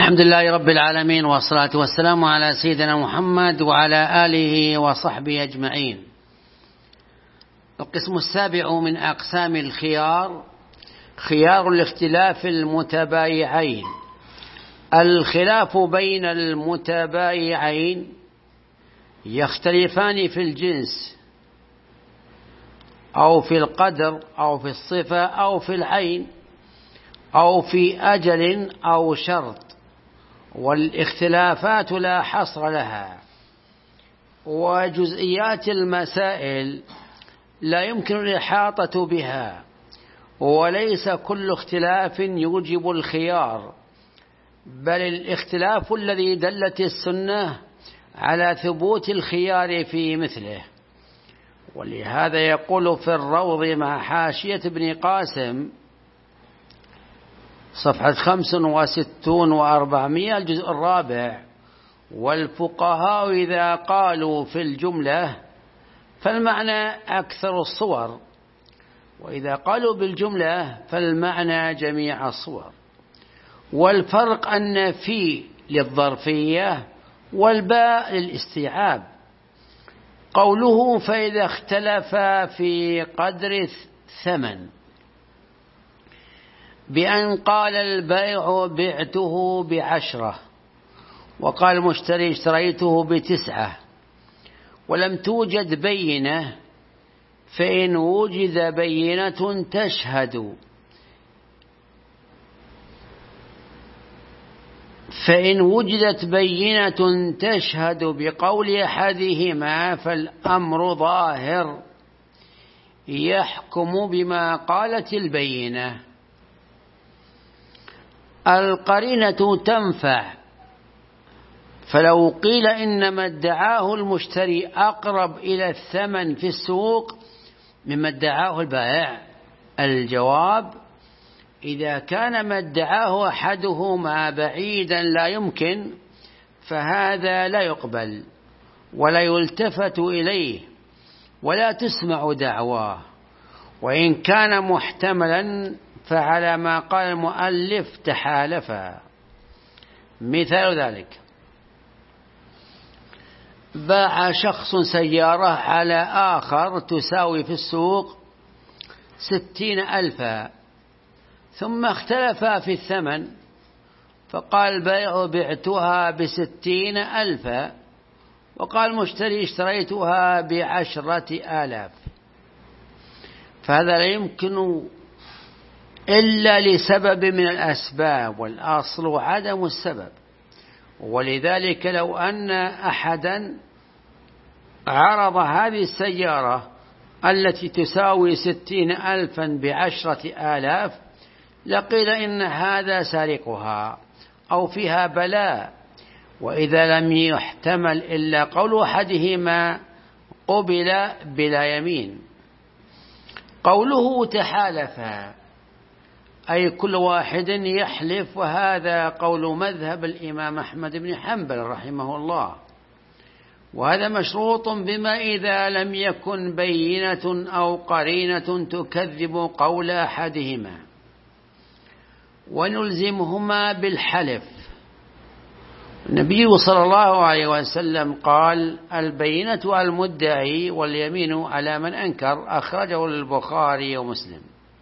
الحمد لله رب العالمين، والصلاة والسلام على سيدنا محمد وعلى آله وصحبه أجمعين. القسم السابع من أقسام الخيار خيار الاختلاف المتبايعين. الخلاف بين المتبايعين يختلفان في الجنس أو في القدر أو في الصفة أو في العين أو في أجل أو شرط، والاختلافات لا حصر لها، وجزئيات المسائل لا يمكن الإحاطة بها، وليس كل اختلاف يوجب الخيار، بل الاختلاف الذي دلت السنة على ثبوت الخيار في مثله. ولهذا يقول في الروض مع حاشية ابن قاسم صفحة 65 و400 الجزء الرابع: والفقهاء إذا قالوا في الجملة فالمعنى أكثر الصور، وإذا قالوا بالجملة فالمعنى جميع الصور، والفرق أن في للظرفية والباء للاستيعاب. قوله فإذا اختلف في قدر الثمن، بأن قال البائع بعته ب10 وقال المشتري اشتريته ب9 ولم توجد بينة، فإن وجد بينة تشهد فإن وجدت بينة تشهد بقول أحدهما فالأمر ظاهر يحكم بما قالت البينة. القرينة تنفع، فلو قيل إنما ادعاه المشتري أقرب إلى الثمن في السوق مما ادعاه البائع، الجواب: إذا كان ما ادعاه أحدهما بعيدا لا يمكن، فهذا لا يقبل ولا يلتفت إليه ولا تسمع دعواه. وإن كان محتملا فعلى ما قال المؤلف تحالفا. مثال ذلك: باع شخص سيارة على آخر تساوي في السوق 60,000، ثم اختلفا في الثمن، فقال البائع بعتها ب60,000 وقال المشتري اشتريتها ب10,000، فهذا لا يمكن إلا لسبب من الأسباب، والأصل عدم السبب. ولذلك لو أن أحدا عرض هذه السيارة التي تساوي 60,000 ب10,000 لقيل إن هذا سارقها أو فيها بلاء، وإذا لم يحتمل إلا قول أحدهما قبل بلا يمين. قوله تحالفا أي كل واحد يحلف، وهذا قول مذهب الإمام أحمد بن حنبل رحمه الله، وهذا مشروط بما إذا لم يكن بينة أو قرينة تكذب قول أحدهما، ونلزمهما بالحلف. النبي صلى الله عليه وسلم قال: البينة على المدعي واليمين على من أنكر، أخرجه البخاري ومسلم.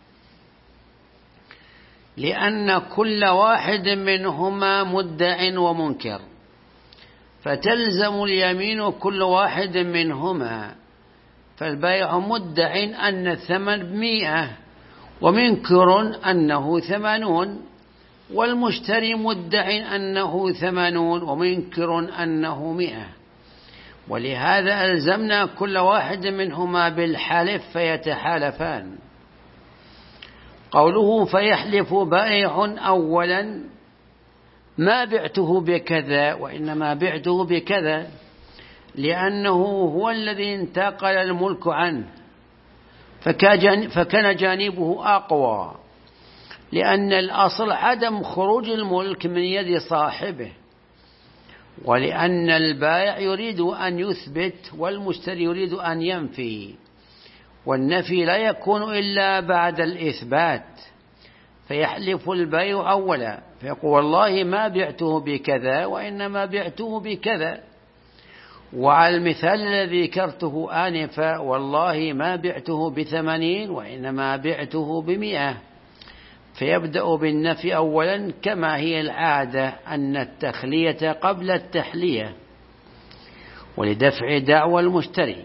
لأن كل واحد منهما مدع ومنكر، فتلزم اليمين كل واحد منهما، فالبائع مدع أن الثمن 100 ومنكر أنه 80، والمشتري مدع أنه 80 ومنكر أنه 100، ولهذا ألزمنا كل واحد منهما بالحلف فيتحالفان. قوله فيحلف بائع أولا: ما بعته بكذا وإنما بعته بكذا، لأنه هو الذي انتقل الملك عنه، فكان جانبه أقوى، لأن الأصل عدم خروج الملك من يد صاحبه، ولأن البائع يريد أن يثبت والمشتري يريد أن ينفي، والنفي لا يكون إلا بعد الإثبات، فيحلف البيع أولا فيقول والله ما بعته بكذا وإنما بعته بكذا. وعلى المثال الذي ذكرته آنفا والله ما بعته ب80 وإنما بعته ب100، فيبدأ بالنفي أولا كما هي العادة أن التخلية قبل التحلية ولدفع دعوى المشتري.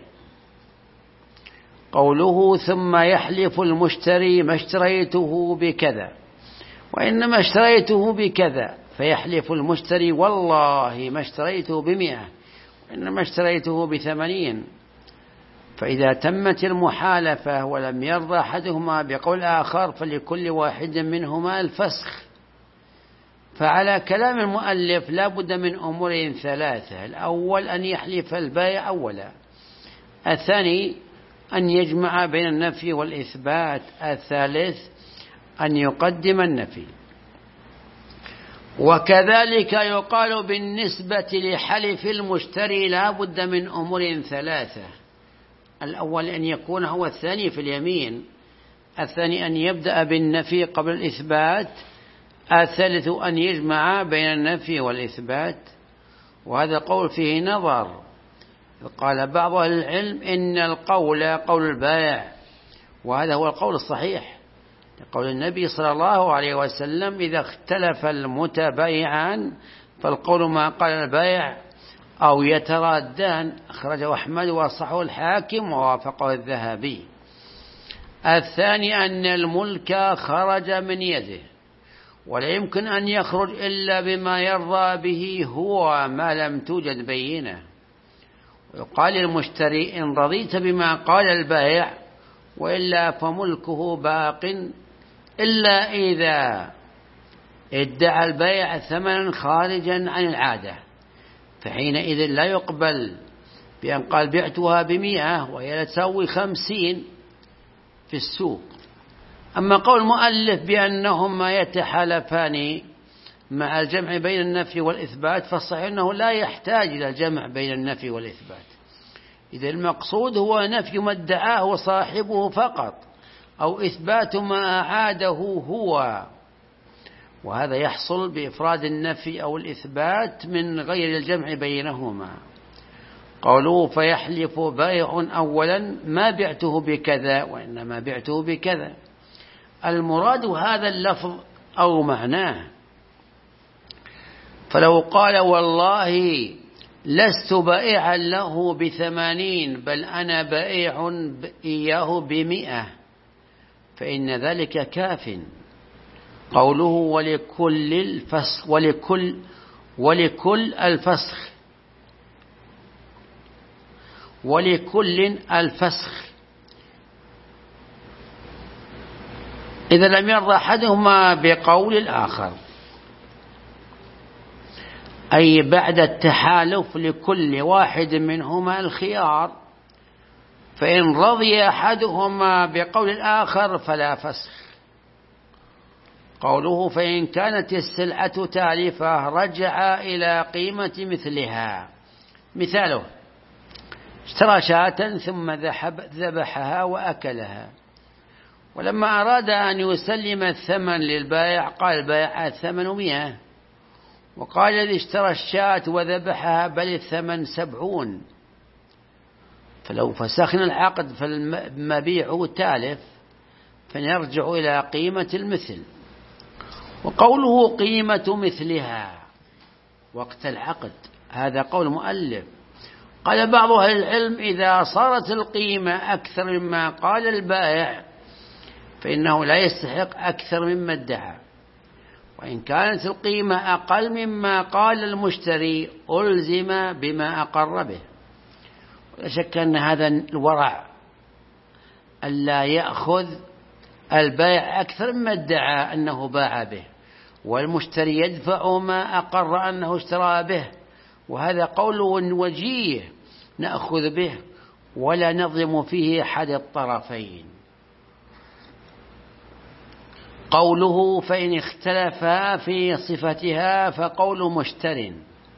قوله ثم يحلف المشتري ما اشتريته بكذا وإنما اشتريته بكذا، فيحلف المشتري والله ما اشتريته ب100 وإنما اشتريته ب80. فإذا تمت المحالفة ولم يرضى أحدهما بقول آخر فلكل واحد منهما الفسخ. فعلى كلام المؤلف لا بد من أمور ثلاثة: الأول أن يحلف البائع أولا، الثاني أن يجمع بين النفي والإثبات، الثالث أن يقدم النفي. وكذلك يقال بالنسبة لحلف المشتري لا بد من أمور ثلاثة: الأول أن يكون هو الثاني في اليمين، الثاني أن يبدأ بالنفي قبل الإثبات، الثالث أن يجمع بين النفي والإثبات. وهذا قول فيه نظر. قال بعض أهل العلم إن القول قول البائع، وهذا هو القول الصحيح لقول النبي صلى الله عليه وسلم: إذا اختلف المتبايعان فالقول ما قال البائع أو يترادان. أخرجه أحمد وصححه الحاكم ووافقه الذهبي. الثاني أن الملك خرج من يده ولا يمكن أن يخرج إلا بما يرضى به هو ما لم توجد بينة. ويقال للمشتري: إن رضيت بما قال البائع وإلا فملكه باق، إلا إذا ادعى البائع ثمنا خارجا عن العادة، فحينئذ لا يقبل بأن قال بعتها ب100 وهي تساوي 50 في السوق. أما قول المؤلف بأنهما يتحالفان مع الجمع بين النفي والإثبات فالصحيح أنه لا يحتاج إلى الجمع بين النفي والإثبات، إذا المقصود هو نفي ما ادعاه صاحبه فقط أو إثبات ما أعاده هو، وهذا يحصل بإفراد النفي أو الإثبات من غير الجمع بينهما. قوله فيحلف بائع أولا ما بعته بكذا وإنما بعته بكذا، المراد هذا اللفظ أو معناه. فلو قال والله لست بائعا له ب80 بل أنا بائع إياه ب100 فإن ذلك كاف. قوله ولكل الفسخ ولكل الفسخ إذا لم يرضى أحدهما بقول الآخر، أي بعد التحالف لكل واحد منهما الخيار، فإن رضي أحدهما بقول الآخر فلا فسخ. قوله فإن كانت السلعة تالفة رجع إلى قيمة مثلها. مثاله: اشترى شاة ثم ذبحها وأكلها، ولما أراد أن يسلم الثمن للبائع قال البائع الثمن 100، وقال الذي اشترى الشاة وذبحها بل الثمن 70. فلو فسخنا العقد فالمبيع تالف فنرجع إلى قيمة المثل. وقوله قيمة مثلها وقت العقد هذا قول مؤلف. قال بعض أهل العلم إذا صارت القيمة أكثر مما قال البائع فإنه لا يستحق أكثر مما ادعى، وإن كانت القيمة أقل مما قال المشتري ألزم بما أقر به. ولا شك أن هذا الورع ألا يأخذ البائع أكثر مما ادعى أنه باع به، والمشتري يدفع ما أقر أنه اشترى به، وهذا قول وجيه نأخذ به ولا نظلم فيه أحد الطرفين. قوله فإن اختلفا في صفتها فقول مشتر،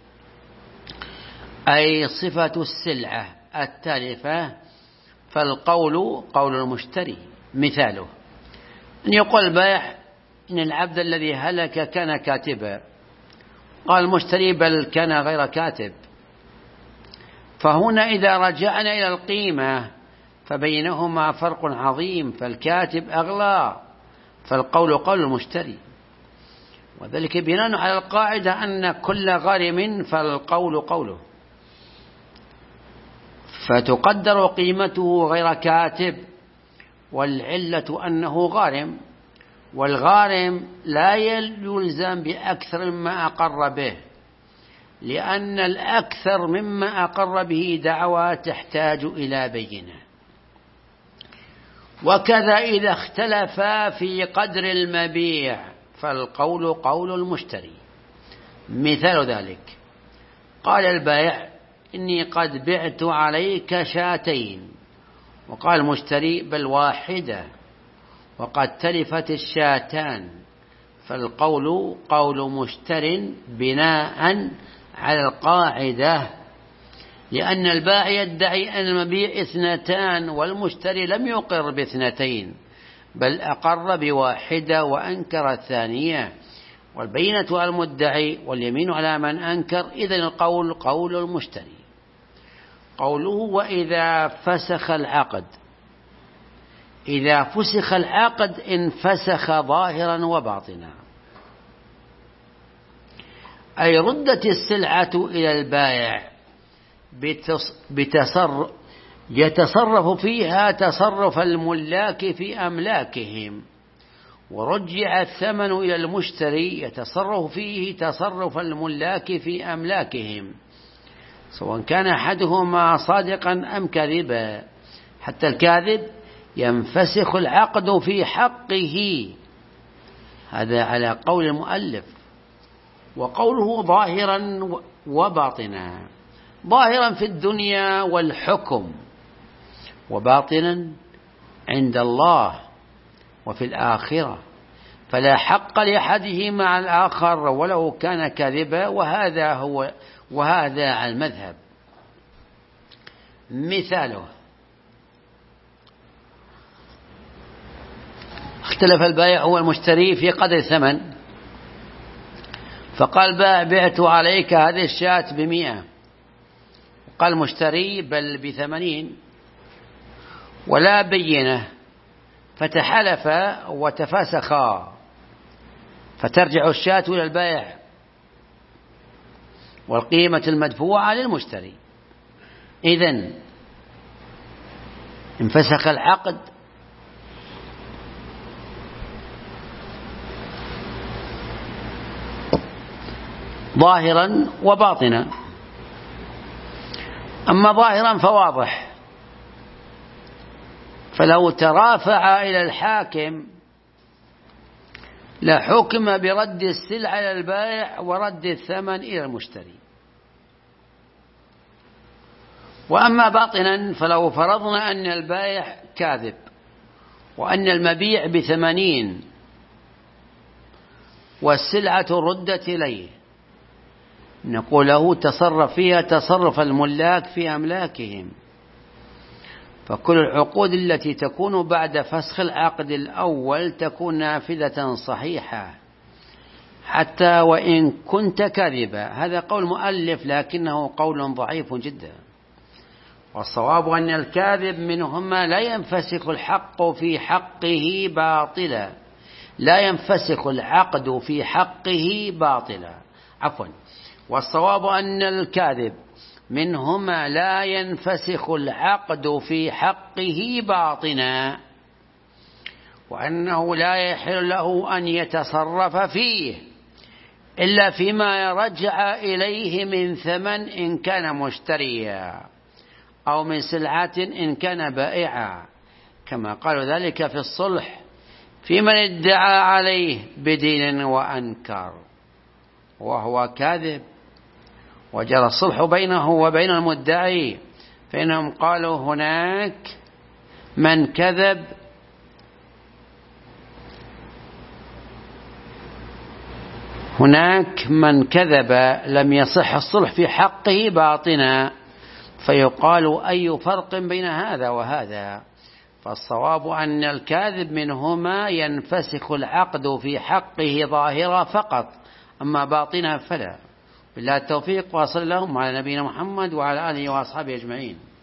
أي صفة السلعة التالفة، فالقول قول المشتري. مثاله أن يقول البائع إن العبد الذي هلك كان كاتبا، قال المشتري بل كان غير كاتب. فهنا إذا رجعنا إلى القيمة فبينهما فرق عظيم، فالكاتب أغلى، فالقول قول المشتري، وذلك بناء على القاعدة أن كل غارم فالقول قوله، فتقدر قيمته غير كاتب، والعلة أنه غارم، والغارم لا يلزم بأكثر مما أقر به، لأن الأكثر مما أقر به دعوى تحتاج إلى بينة. وكذا إذا اختلفا في قدر المبيع فالقول قول المشتري. مثال ذلك: قال البائع إني قد بعت عليك شاتين، وقال المشتري بل واحدة، وقد تلفت الشاتان، فالقول قول مشتر بناء على القاعدة، لأن البائع يدعي أن المبيع 2 والمشتري لم يقر ب2 بل أقر بواحدة وأنكر الثانية، والبينة على المدعي واليمين على من أنكر، إذن القول قول المشتري. قوله وإذا فسخ العقد، إذا فسخ العقد انفسخ ظاهرا وباطنا، أي ردت السلعة إلى البائع يتصرف فيها تصرف الملاك في أملاكهم، ورجع الثمن إلى المشتري يتصرف فيه تصرف الملاك في أملاكهم، سواء كان أحدهما صادقا أم كاذبا، حتى الكاذب ينفسخ العقد في حقه. هذا على قول المؤلف. وقوله ظاهرا وباطنا، ظاهرا في الدنيا والحكم، وباطنا عند الله وفي الآخرة، فلا حق لأحدهما على الآخر ولو كان كاذبا، وهذا على المذهب. مثاله: اختلف البائع والمشتري في قدر الثمن، فقال البائع بعت عليك هذه الشاة ب100، قال المشتري بل ب80، ولا بينة، فتحالف وتفاسخا، فترجع الشاة إلى البائع والقيمة المدفوعة للمشتري. إذن انفسخ العقد ظاهرا وباطنا. أما ظاهرا فواضح، فلو ترافع إلى الحاكم لحكم برد السلعة إلى البائع ورد الثمن إلى المشتري. وأما باطنا فلو فرضنا أن البائع كاذب وأن المبيع ب80 والسلعة ردت إليه، نقول له تصرف فيها تصرف الملاك في أملاكهم، فكل العقود التي تكون بعد فسخ العقد الأول تكون نافذة صحيحة حتى وإن كنت كاذبا. هذا قول مؤلف لكنه قول ضعيف جدا، والصواب أن الكاذب منهما لا ينفسخ الحق في حقه باطلا، لا ينفسخ العقد في حقه باطلا، والصواب أن الكاذب منهما لا ينفسخ العقد في حقه باطنا، وأنه لا يحل له أن يتصرف فيه إلا فيما يرجع إليه من ثمن إن كان مشتريا، أو من سلعة إن كان بائعا، كما قالوا ذلك في الصلح في من ادعى عليه بدين وأنكر وهو كاذب، وجرى الصلح بينه وبين المدعي، فإنهم قالوا هناك من كذب لم يصح الصلح في حقه باطنا، فيقال أي فرق بين هذا وهذا؟ فالصواب أن الكاذب منهما ينفسخ العقد في حقه ظاهرا فقط، أما باطنها فلا. بالله التوفيق، وصلى اللهم على نبينا محمد وعلى آله وأصحابه أجمعين.